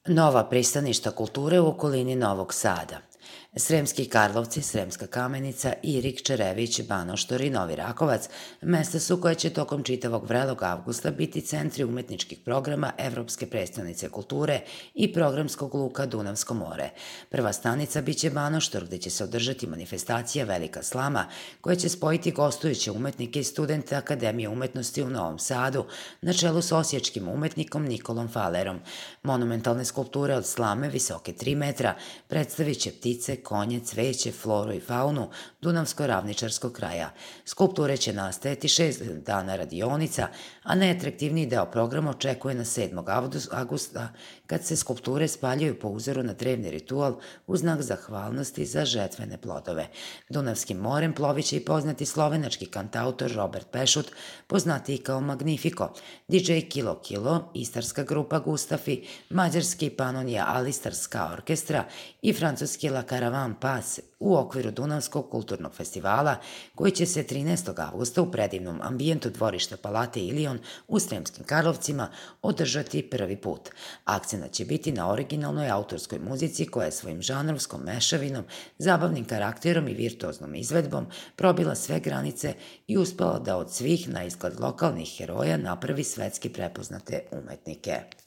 Nova pristaništa kulture u okolini Novog Sada. Sremski Karlovci, Sremska Kamenica, Irig, Čerević, Banoštor i Novi Rakovac mesta su koje će tokom čitavog vrelog avgusta biti centri umetničkih programa Evropske prestonice kulture i programskog luka Dunavsko more. Prva stanica biće Banoštor, gde će se održati manifestacija Velika slama, koja će spojiti gostujuće umetnike i studente Akademije umetnosti u Novom Sadu, na čelu s osječkim umetnikom Nikolom Falerom. Monumentalne skulpture od slame, visoke 3 metra, predstavit će ptice, konje, cveće, floru i faunu Dunavsko-ravničarskog kraja. Skulpture će nastajati 6 dana radionica, a najatraktivniji deo programa očekuje na 7. avgusta, kad se skulpture spaljuju po uzoru na drevni ritual u znak zahvalnosti za žetvene plodove. Dunavskim morem ploviće i poznati slovenački kantautor Robert Pešut, poznatiji kao Magnifico, DJ Kilo Kilo, istarska grupa Gustafi, mađarski Panonija Alistarska orkestra i francuski La Caravan Pas u okviru Dunavskog kulturnog festivala, koji će se 13. avgusta u predivnom ambijentu dvorišta Palate Ilion u Sremskim Karlovcima održati prvi put. Akcenat će biti na originalnoj autorskoj muzici koja je svojim žanrovskom mešavinom, zabavnim karakterom i virtuoznom izvedbom probila sve granice i uspela da od svih na izgled lokalnih heroja napravi svetski prepoznate umetnike.